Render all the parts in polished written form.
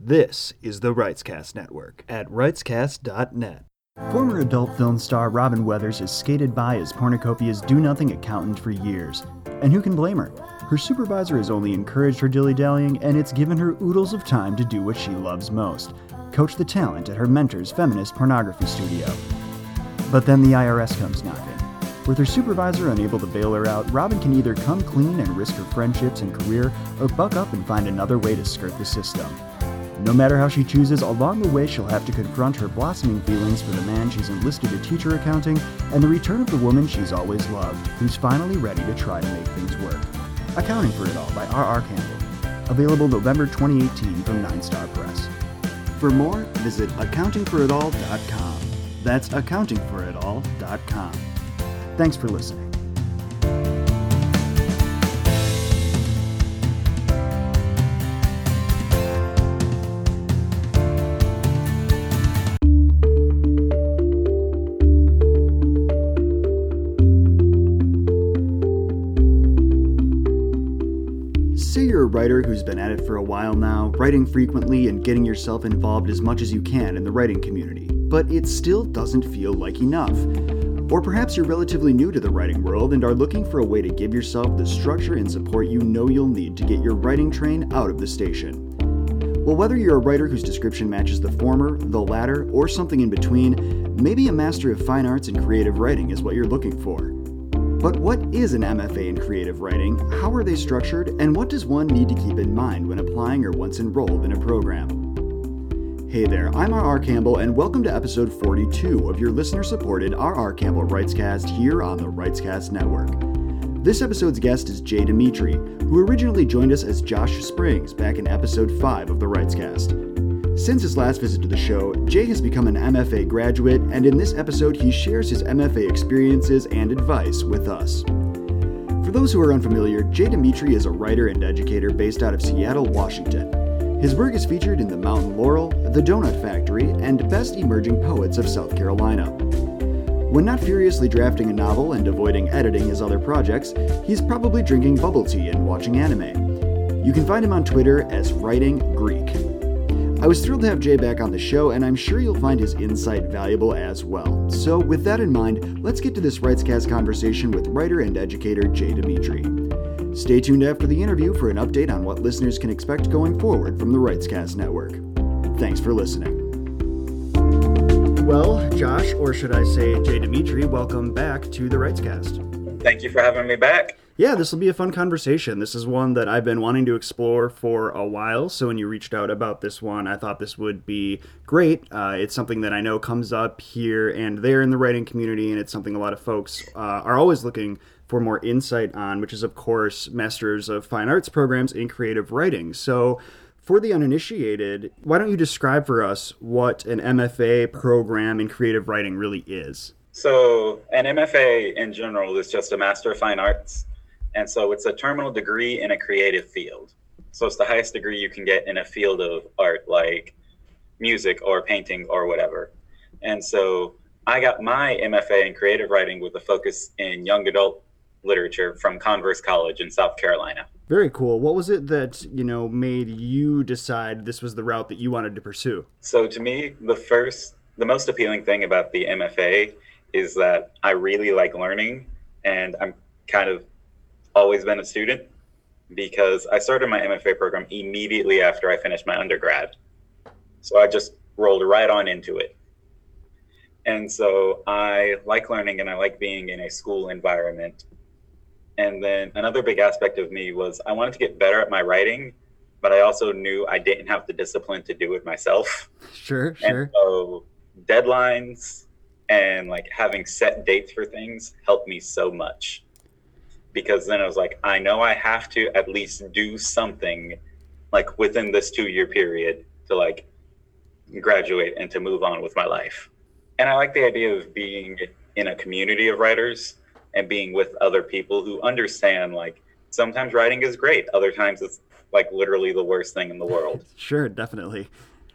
This is the Wrightscast Network at wrightscast.net. Former adult film star Robin Weathers has skated by as Pornocopia's do-nothing accountant for years. And who can blame her? Her supervisor has only encouraged her dilly-dallying, and it's given her oodles of time to do what she loves most: coach the talent at her mentor's feminist pornography studio. But then the IRS comes knocking. With her supervisor unable to bail her out, Robin can either come clean and risk her friendships and career, or buck up and find another way to skirt the system. No matter how she chooses, along the way she'll have to confront her blossoming feelings for the man she's enlisted to teach her accounting, and the return of the woman she's always loved, who's finally ready to try to make things work. Accounting for It All by R.R. Campbell. Available November 2018 from Nine Star Press. For more, visit accountingforitall.com. That's accountingforitall.com. Thanks for listening. Say you're a writer who's been at it for a while now, writing frequently and getting yourself involved as much as you can in the writing community, but it still doesn't feel like enough. Or perhaps you're relatively new to the writing world and are looking for a way to give yourself the structure and support you know you'll need to get your writing train out of the station. Well, whether you're a writer whose description matches the former, the latter, or something in between, maybe a Master of Fine Arts in Creative Writing is what you're looking for. But what is an MFA in Creative Writing, how are they structured, and what does one need to keep in mind when applying or once enrolled in a program? Hey there, I'm R.R. Campbell, and welcome to episode 42 of your listener-supported R.R. Campbell Wrightscast here on the Wrightscast Network. This episode's guest is Jay Dimitri, who originally joined us as Josh Springs back in episode 5 of the Wrightscast. Since his last visit to the show, Jay has become an MFA graduate, and in this episode he shares his MFA experiences and advice with us. For those who are unfamiliar, Jay Dimitri is a writer and educator based out of Seattle, Washington. His work is featured in The Mountain Laurel, The Donut Factory, and Best Emerging Poets of South Carolina. When not furiously drafting a novel and avoiding editing his other projects, he's probably drinking bubble tea and watching anime. You can find him on Twitter as Writing Greek. I was thrilled to have Jay back on the show, and I'm sure you'll find his insight valuable as well. So with that in mind, let's get to this Wrightscast conversation with writer and educator Jay Dimitri. Stay tuned after the interview for an update on what listeners can expect going forward from the Wrightscast Network. Thanks for listening. Well, Josh, or should I say Jay Dimitri, welcome back to the Wrightscast. Thank you for having me back. Yeah, this will be a fun conversation. This is one that I've been wanting to explore for a while, so when you reached out about this one, I thought this would be great. It's something that I know comes up here and there in the writing community, and it's something a lot of folks are always looking for more insight on, which is, of course, Masters of Fine Arts programs in creative writing. So for the uninitiated, why don't you describe for us what an MFA program in creative writing really is? So an MFA in general is just a Master of Fine Arts. And so it's a terminal degree in a creative field. So it's the highest degree you can get in a field of art, like music or painting or whatever. And so I got my MFA in creative writing with a focus in young adult literature from Converse College in South Carolina. Very cool. What was it that, made you decide this was the route that you wanted to pursue? So to me, the most appealing thing about the MFA is that I really like learning, and I'm kind of always been a student because I started my MFA program immediately after I finished my undergrad. So I just rolled right on into it. And so I like learning and I like being in a school environment. And then another big aspect of me was I wanted to get better at my writing, but I also knew I didn't have the discipline to do it myself. Sure. And so deadlines and like having set dates for things helped me so much. Because then I was like, I know I have to at least do something like within this 2-year period to like graduate and to move on with my life. And I like the idea of being in a community of writers and being with other people who understand, like, sometimes writing is great. Other times it's like literally the worst thing in the world. Sure, definitely.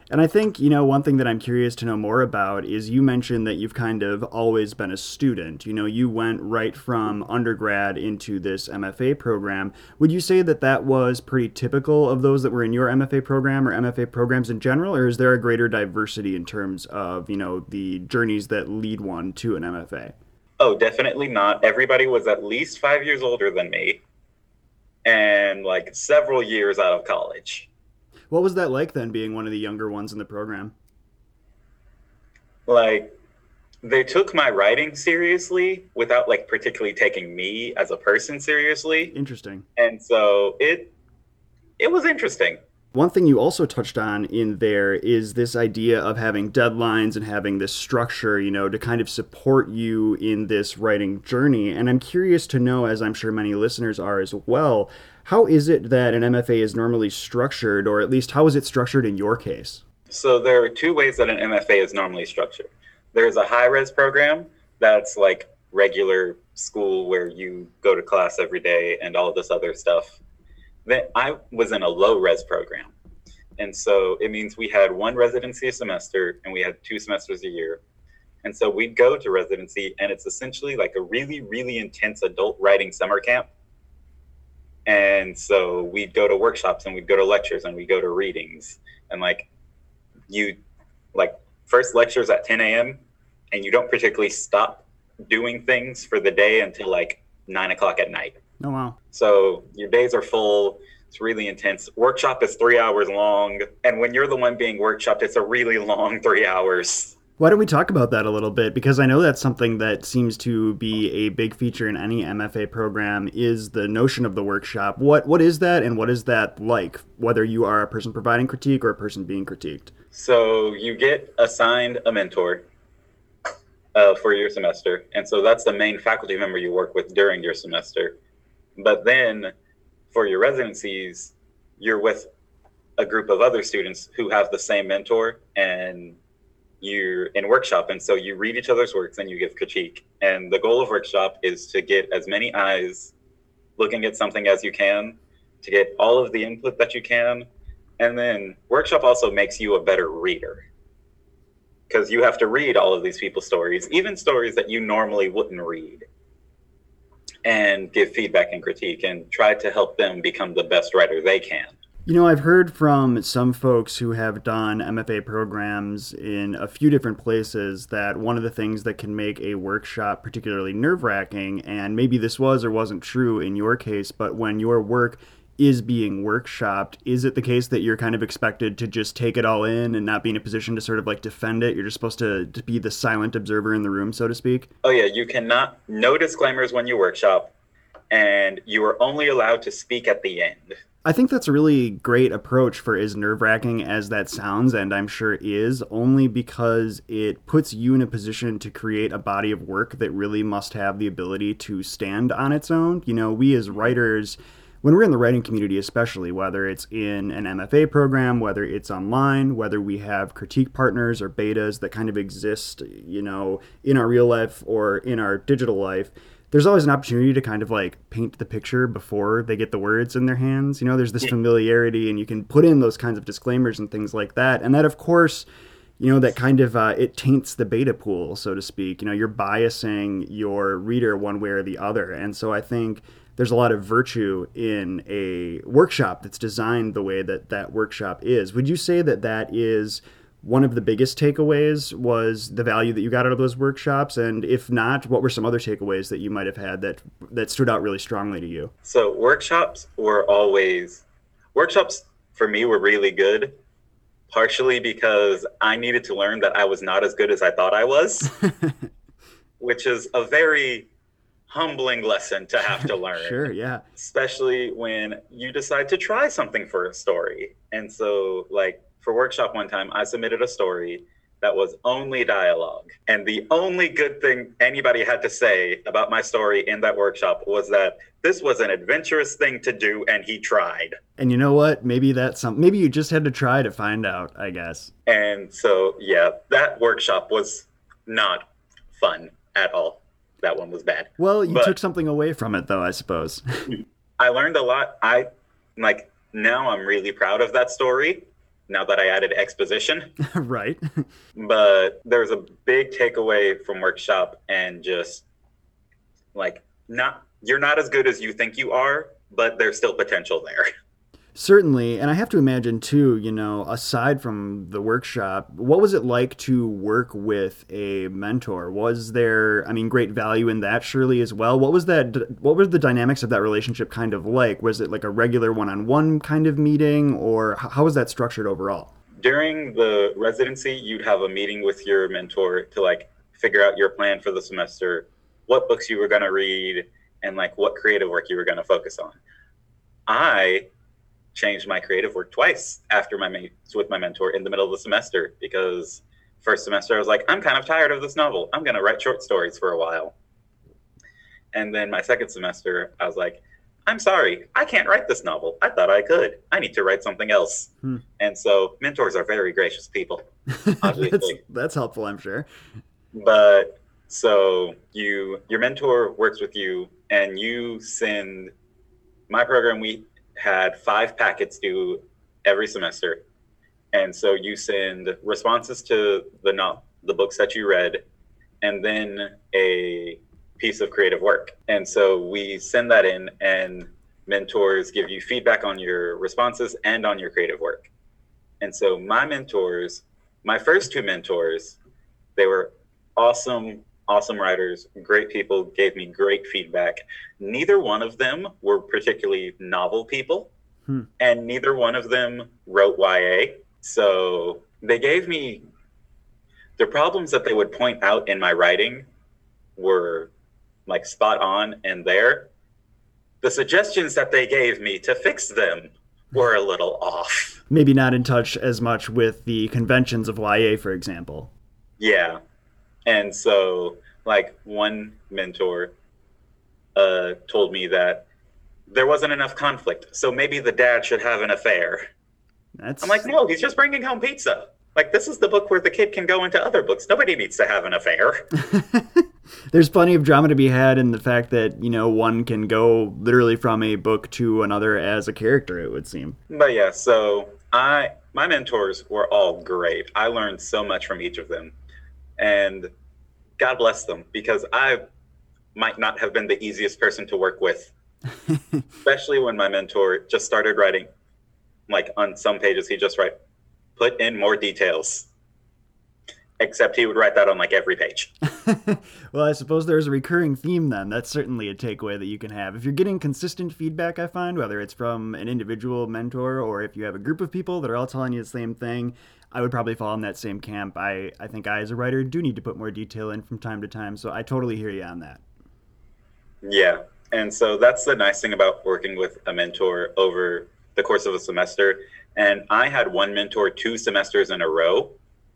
And I think, one thing that I'm curious to know more about is you mentioned that you've kind of always been a student. You went right from undergrad into this MFA program. Would you say that that was pretty typical of those that were in your MFA program or MFA programs in general, or is there a greater diversity in terms of, the journeys that lead one to an MFA? Oh, definitely not. Everybody was at least 5 years older than me and like several years out of college. What was that like then, being one of the younger ones in the program? Like, they took my writing seriously without like particularly taking me as a person seriously. Interesting. And so it was interesting. One thing you also touched on in there is this idea of having deadlines and having this structure, to kind of support you in this writing journey. And I'm curious to know, as I'm sure many listeners are as well, how is it that an MFA is normally structured, or at least how is it structured in your case? So there are two ways that an MFA is normally structured. There's a high-res program that's like regular school where you go to class every day and all of this other stuff. Then I was in a low-res program. And so it means we had one residency a semester and we had 2 semesters a year. And so we'd go to residency and it's essentially like a really, really intense adult writing summer camp. And so we'd go to workshops and we'd go to lectures and we'd go to readings. And first lectures at 10 a.m. and you don't particularly stop doing things for the day until like 9 o'clock at night. Oh, wow. So your days are full. It's really intense. Workshop is 3 hours long. And when you're the one being workshopped, it's a really long 3 hours. Why don't we talk about that a little bit? Because I know that's something that seems to be a big feature in any MFA program, is the notion of the workshop. What is that, and what is that like, whether you are a person providing critique or a person being critiqued? So you get assigned a mentor for your semester. And so that's the main faculty member you work with during your semester. But then for your residencies, you're with a group of other students who have the same mentor, and you're in workshop. And so you read each other's works and you give critique. And the goal of workshop is to get as many eyes looking at something as you can, to get all of the input that you can. And then workshop also makes you a better reader, because you have to read all of these people's stories, even stories that you normally wouldn't read, and give feedback and critique and try to help them become the best writer they can. I've heard from some folks who have done MFA programs in a few different places that one of the things that can make a workshop particularly nerve-wracking, and maybe this was or wasn't true in your case, but when your work is being workshopped, is it the case that you're kind of expected to just take it all in and not be in a position to sort of like defend it? You're just supposed to be the silent observer in the room, so to speak? Oh yeah, you cannot, no disclaimers when you workshop, and you are only allowed to speak at the end. I think that's a really great approach for as nerve-wracking as that sounds, and I'm sure is, only because it puts you in a position to create a body of work that really must have the ability to stand on its own. We as writers, when we're in the writing community especially, whether it's in an MFA program, whether it's online, whether we have critique partners or betas that kind of exist, in our real life or in our digital life, there's always an opportunity to kind of like paint the picture before they get the words in their hands. There's this familiarity, and you can put in those kinds of disclaimers and things like that. And that, of course, that kind of, it taints the beta pool, so to speak. You're biasing your reader one way or the other. And so I think there's a lot of virtue in a workshop that's designed the way that that workshop is. Would you say that that is one of the biggest takeaways, was the value that you got out of those workshops? And if not, what were some other takeaways that you might have had that stood out really strongly to you? So workshops for me were really good, partially because I needed to learn that I was not as good as I thought I was, which is a very humbling lesson to have to learn. Sure, yeah. Especially when you decide to try something for a story. And so for workshop one time, I submitted a story that was only dialogue. And the only good thing anybody had to say about my story in that workshop was that this was an adventurous thing to do, and he tried. And you know what? Maybe that's something. Maybe you just had to try to find out, I guess. And so, yeah, that workshop was not fun at all. That one was bad. Well, you took something away from it, though, I suppose. I learned a lot. Now I'm really proud of that story. now that I added exposition. Right. But there's a big takeaway from workshop, and just like, you're not as good as you think you are, but there's still potential there. Certainly, and I have to imagine too, aside from the workshop, what was it like to work with a mentor? Was there, great value in that surely as well? What were the dynamics of that relationship kind of like? Was it like a regular one-on-one kind of meeting, or how was that structured overall? During the residency, you'd have a meeting with your mentor to like figure out your plan for the semester, what books you were going to read, and like what creative work you were going to focus on. I changed my creative work twice after my meets with my mentor in the middle of the semester, because first semester I was like, I'm kind of tired of this novel. I'm going to write short stories for a while. And then my second semester, I was like, I'm sorry, I can't write this novel. I thought I could. I need to write something else. And so mentors are very gracious people, obviously. That's helpful, I'm sure. But so your mentor works with you, and you send my program. We had 5 packets due every semester, and so you send responses to the books that you read, and then a piece of creative work. And so we send that in, and mentors give you feedback on your responses and on your creative work. And so my first 2 mentors, they were awesome writers, great people, gave me great feedback. Neither one of them were particularly novel people, and neither one of them wrote YA. So they gave me the problems that they would point out in my writing were like spot on and there. The suggestions that they gave me to fix them were a little off. Maybe not in touch as much with the conventions of YA, for example. Yeah. And so, like, one mentor told me that there wasn't enough conflict, so maybe the dad should have an affair. I'm like, no, he's just bringing home pizza. Like, this is the book where the kid can go into other books. Nobody needs to have an affair. There's plenty of drama to be had in the fact that, one can go literally from a book to another as a character, it would seem. But yeah, so my mentors were all great. I learned so much from each of them. And God bless them, because I might not have been the easiest person to work with, especially when my mentor just started writing. Like, on some pages, he just put in more details. Except he would write that on like every page. Well, I suppose there's a recurring theme then. That's certainly a takeaway that you can have. If you're getting consistent feedback, I find, whether it's from an individual mentor or if you have a group of people that are all telling you the same thing, I would probably fall in that same camp. I think I, as a writer, do need to put more detail in from time to time, so I totally hear you on that. Yeah, and so that's the nice thing about working with a mentor over the course of a semester. And I had one mentor 2 semesters in a row.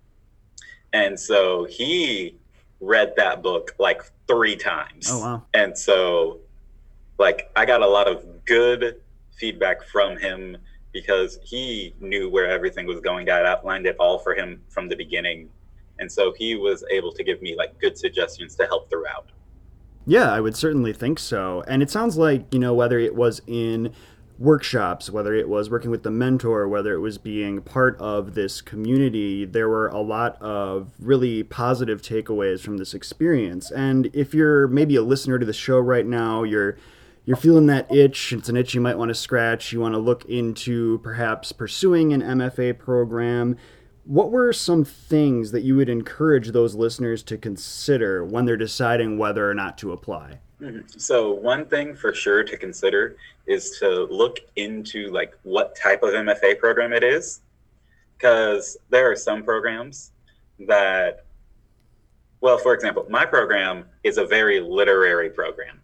And so he read that book like 3 times. Oh, wow. And so, like, I got a lot of good feedback from him because he knew where everything was going. I outlined it all for him from the beginning. And so he was able to give me like good suggestions to help throughout. Yeah, I would certainly think so. And it sounds like, whether it was in workshops, whether it was working with the mentor, whether it was being part of this community, there were a lot of really positive takeaways from this experience. And if you're maybe a listener to the show right now, you're feeling that itch, it's an itch you might want to scratch, you want to look into perhaps pursuing an MFA program, what were some things that you would encourage those listeners to consider when they're deciding whether or not to apply? So one thing for sure to consider is to look into like what type of MFA program it is, because there are some programs that, well, for example, my program is a very literary program.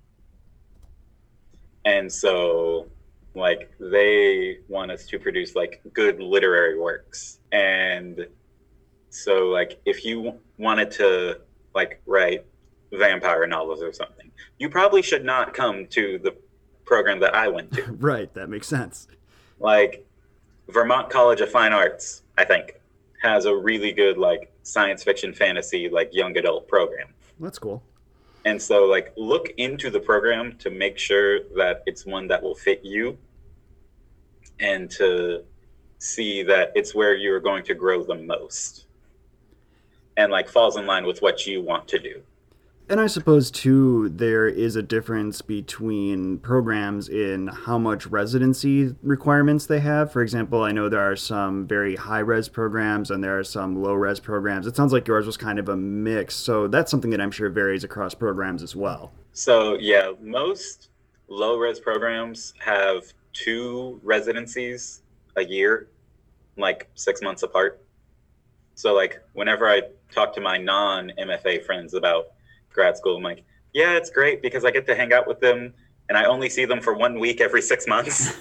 And so like they want us to produce like good literary works. And so like if you wanted to like write vampire novels or something, you probably should not come to the program that I went to. Right, that makes sense. Like Vermont College of Fine Arts, I think, has a really good like science fiction fantasy like young adult program. That's cool. And so like look into the program to make sure that it's one that will fit you and to see that it's where you're going to grow the most and like falls in line with what you want to do. And I suppose, too, there is a difference between programs in how much residency requirements they have. For example, I know there are some very high-res programs and there are some low-res programs. It sounds like yours was kind of a mix, so that's something that I'm sure varies across programs as well. So, yeah, most low-res programs have 2 residencies a year, like 6 months apart. So, like, whenever I talk to my non-MFA friends about grad school, I'm like, yeah, it's great because I get to hang out with them and I only see them for 1 week every 6 months.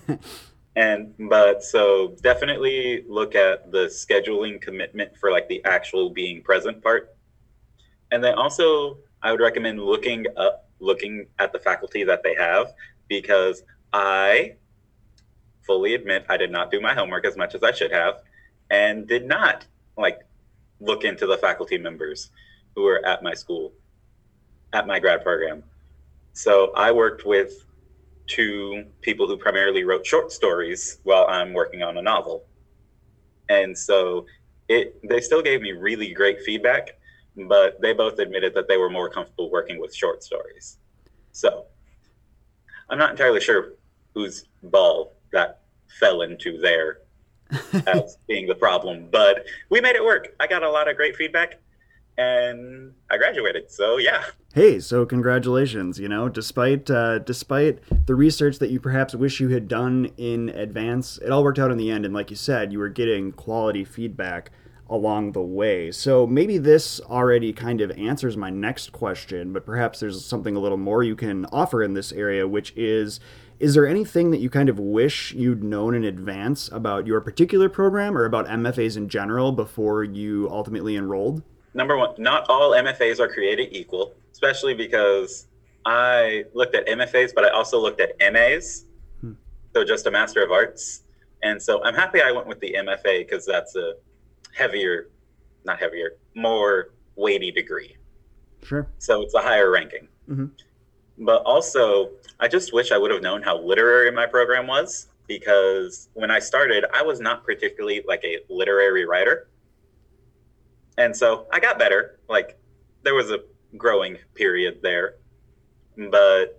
But so definitely look at the scheduling commitment for like the actual being present part. And then also I would recommend looking at the faculty that they have, because I fully admit I did not do my homework as much as I should have and did not like look into the faculty members who were at my school, at my grad program. So I worked with 2 people who primarily wrote short stories while I'm working on a novel. And so they still gave me really great feedback, but they both admitted that they were more comfortable working with short stories. So I'm not entirely sure whose ball that fell into there as being the problem, but we made it work. I got a lot of great feedback and I graduated. So yeah. Hey, so congratulations. Despite the research that you perhaps wish you had done in advance, it all worked out in the end. And like you said, you were getting quality feedback along the way. So maybe this already kind of answers my next question, but perhaps there's something a little more you can offer in this area, which is there anything that you kind of wish you'd known in advance about your particular program or about MFAs in general before you ultimately enrolled? Number one, not all MFAs are created equal, especially because I looked at MFAs, but I also looked at MAs, so just a Master of Arts. And so I'm happy I went with the MFA because that's a more weighty degree. Sure. So it's a higher ranking. Mm-hmm. But also, I just wish I would have known how literary my program was, because when I started, I was not particularly like a literary writer. And so I got better. Like, there was a growing period there. But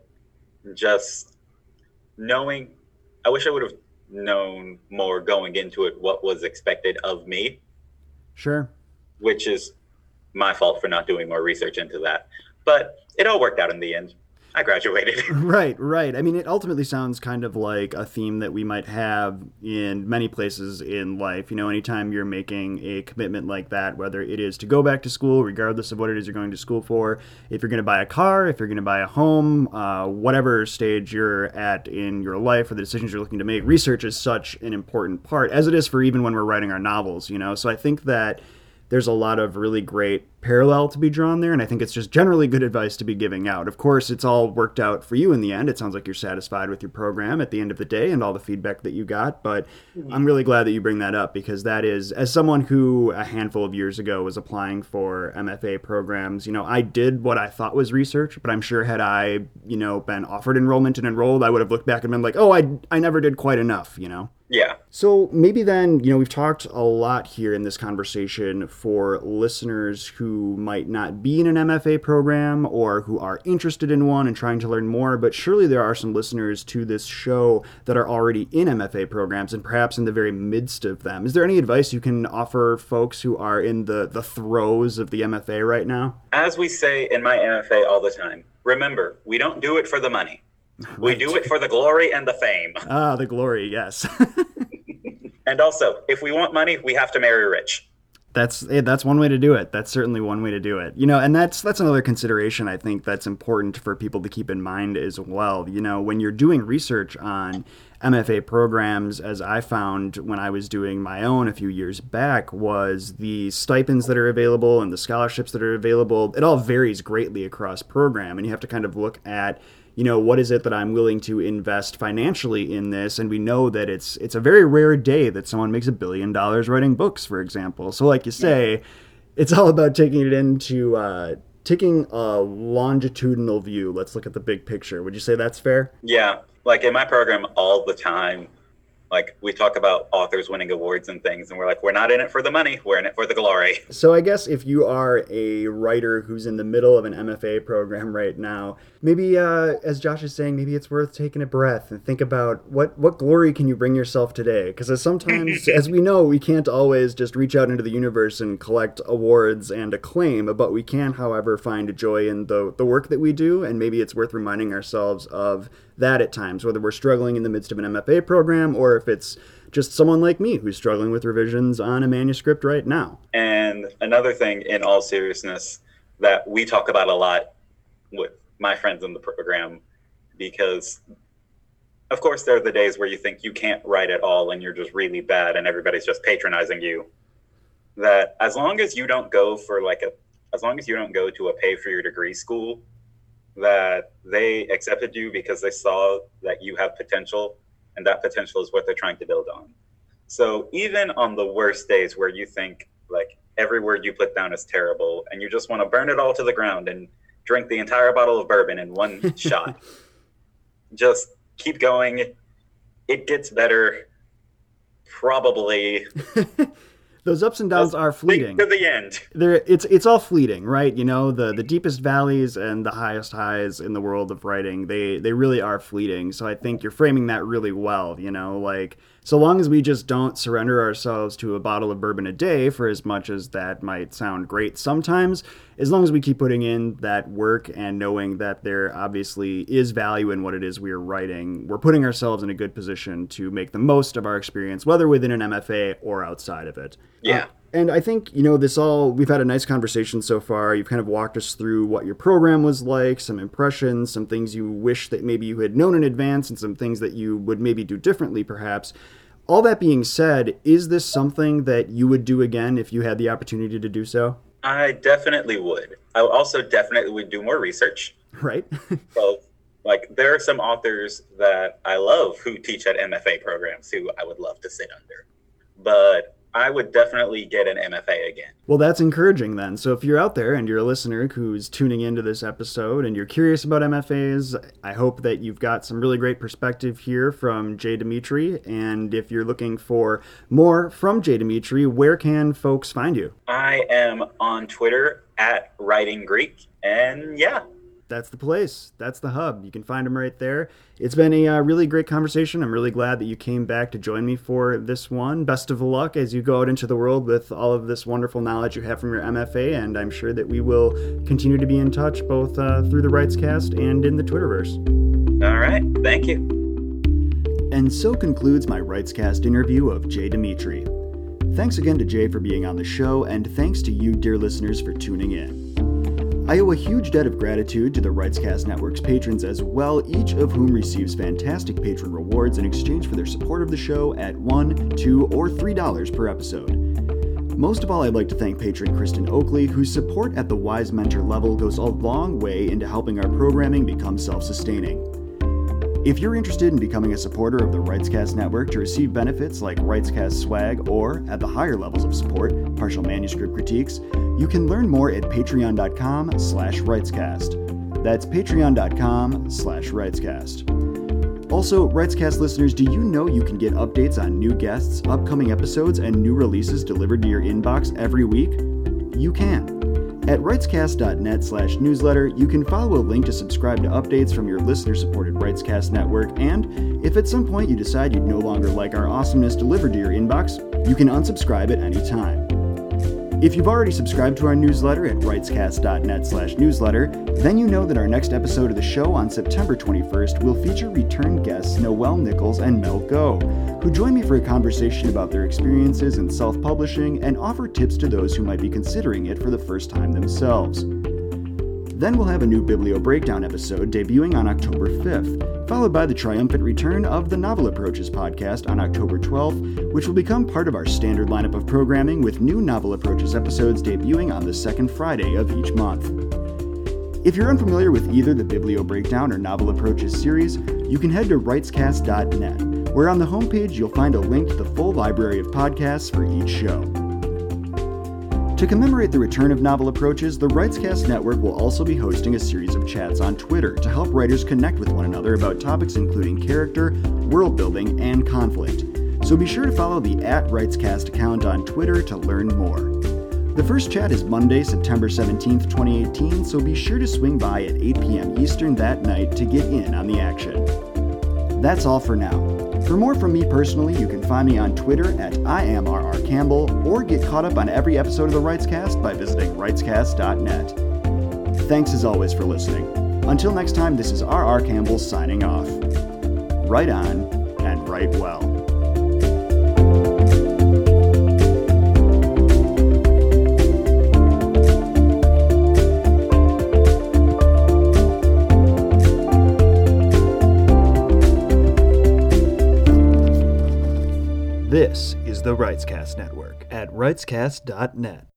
just knowing, I wish I would have known more going into it what was expected of me. Sure. Which is my fault for not doing more research into that. But it all worked out in the end. I graduated. Right. I mean, it ultimately sounds kind of like a theme that we might have in many places in life. Anytime you're making a commitment like that, whether it is to go back to school, regardless of what it is you're going to school for, if you're going to buy a car, if you're going to buy a home, whatever stage you're at in your life or the decisions you're looking to make, research is such an important part, as it is for even when we're writing our novels, So I think that there's a lot of really great parallel to be drawn there, and I think it's just generally good advice to be giving out. Of course, it's all worked out for you in the end. It sounds like you're satisfied with your program at the end of the day and all the feedback that you got, but I'm really glad that you bring that up, because that is, as someone who a handful of years ago was applying for MFA programs, I did what I thought was research, but I'm sure had I, been offered enrollment and enrolled, I would have looked back and been like, oh, I never did quite enough, Yeah. So maybe then, we've talked a lot here in this conversation for listeners who might not be in an MFA program or who are interested in one and trying to learn more, but surely there are some listeners to this show that are already in MFA programs and perhaps in the very midst of them. Is there any advice you can offer folks who are in the throes of the MFA right now? As we say in my MFA all the time, remember, we don't do it for the money. Right. We do it for the glory and the fame. Ah, the glory, yes. And also, if we want money, we have to marry rich. That's one way to do it. That's certainly one way to do it. And that's another consideration I think that's important for people to keep in mind as well. When you're doing research on MFA programs, as I found when I was doing my own a few years back, was the stipends that are available and the scholarships that are available. It all varies greatly across program, and you have to kind of look at what is it that I'm willing to invest financially in this? And we know that it's a very rare day that someone makes $1 billion writing books, for example. So like you say, it's all about taking it into taking a longitudinal view. Let's look at the big picture. Would you say that's fair? Yeah. Like in my program all the time, Like, we talk about authors winning awards and things, and we're like, we're not in it for the money, we're in it for the glory. So I guess if you are a writer who's in the middle of an MFA program right now, maybe, as Josh is saying, maybe it's worth taking a breath and think about what glory can you bring yourself today? Because sometimes, as we know, we can't always just reach out into the universe and collect awards and acclaim, but we can, however, find joy in the work that we do, and maybe it's worth reminding ourselves of that at times, whether we're struggling in the midst of an MFA program or if it's just someone like me who's struggling with revisions on a manuscript right now. And another thing, in all seriousness, that we talk about a lot with my friends in the program, because of course there are the days where you think you can't write at all and you're just really bad and everybody's just patronizing you, that as long as you don't go to a pay for your degree school, that they accepted you because they saw that you have potential, and that potential is what they're trying to build on. So even on the worst days where you think like every word you put down is terrible and you just want to burn it all to the ground and drink the entire bottle of bourbon in one shot, just keep going. It gets better, probably. Those ups and downs are fleeting. To the end. It's all fleeting, right? You know, the deepest valleys and the highest highs in the world of writing, they really are fleeting. So I think you're framing that really well, you know, like, so long as we just don't surrender ourselves to a bottle of bourbon a day, for as much as that might sound great sometimes, as long as we keep putting in that work and knowing that there obviously is value in what it is we're writing, we're putting ourselves in a good position to make the most of our experience, whether within an MFA or outside of it. Yeah. And I think, you know, we've had a nice conversation so far. You've kind of walked us through what your program was like, some impressions, some things you wish that maybe you had known in advance, and some things that you would maybe do differently, perhaps. All that being said, is this something that you would do again if you had the opportunity to do so? I definitely would. I also definitely would do more research. Right. So, like, there are some authors that I love who teach at MFA programs who I would love to sit under. But I would definitely get an MFA again. Well, that's encouraging then. So if you're out there and you're a listener who's tuning into this episode and you're curious about MFAs, I hope that you've got some really great perspective here from Jay Dimitri. And if you're looking for more from Jay Dimitri, where can folks find you? I am on Twitter at Writing Greek. And yeah. That's the place. That's the hub. You can find them right there. It's been a really great conversation. I'm really glad that you came back to join me for this one. Best of luck as you go out into the world with all of this wonderful knowledge you have from your MFA, and I'm sure that we will continue to be in touch both through the Writescast and in the Twitterverse. All right. Thank you. And so concludes my Writescast interview of Jay Dimitri. Thanks again to Jay for being on the show, and thanks to you, dear listeners, for tuning in. I owe a huge debt of gratitude to the Writescast Network's patrons as well, each of whom receives fantastic patron rewards in exchange for their support of the show at $1, $2, or $3 per episode. Most of all, I'd like to thank patron Kristen Oakley, whose support at the Wise Mentor level goes a long way into helping our programming become self-sustaining. If you're interested in becoming a supporter of the Writescast Network to receive benefits like Writescast swag or, at the higher levels of support, partial manuscript critiques, you can learn more at patreon.com/Writescast. That's patreon.com/Writescast. Also, Writescast listeners, do you know you can get updates on new guests, upcoming episodes, and new releases delivered to your inbox every week? You can. At writescast.net/newsletter, you can follow a link to subscribe to updates from your listener-supported Writescast network, and if at some point you decide you'd no longer like our awesomeness delivered to your inbox, you can unsubscribe at any time. If you've already subscribed to our newsletter at writescast.net/newsletter, then you know that our next episode of the show on September 21st will feature return guests Noelle Nichols and Mel Go, who join me for a conversation about their experiences in self-publishing and offer tips to those who might be considering it for the first time themselves. Then we'll have a new Biblio Breakdown episode debuting on October 5th, followed by the triumphant return of the Novel Approaches podcast on October 12th, which will become part of our standard lineup of programming with new Novel Approaches episodes debuting on the second Friday of each month. If you're unfamiliar with either the Biblio Breakdown or Novel Approaches series, you can head to writescast.net, where on the homepage you'll find a link to the full library of podcasts for each show. To commemorate the return of Novel Approaches, the Writescast Network will also be hosting a series of chats on Twitter to help writers connect with one another about topics including character, world building, and conflict. So be sure to follow the @RightsCast account on Twitter to learn more. The first chat is Monday, September 17th, 2018, so be sure to swing by at 8 p.m. Eastern that night to get in on the action. That's all for now. For more from me personally, you can find me on Twitter at IamRRCampbell, or get caught up on every episode of the Wrightscast by visiting wrightscast.net. Thanks as always for listening. Until next time, this is R.R. Campbell signing off. Write on and write well. This is the Wrightscast Network at wrightscast.net.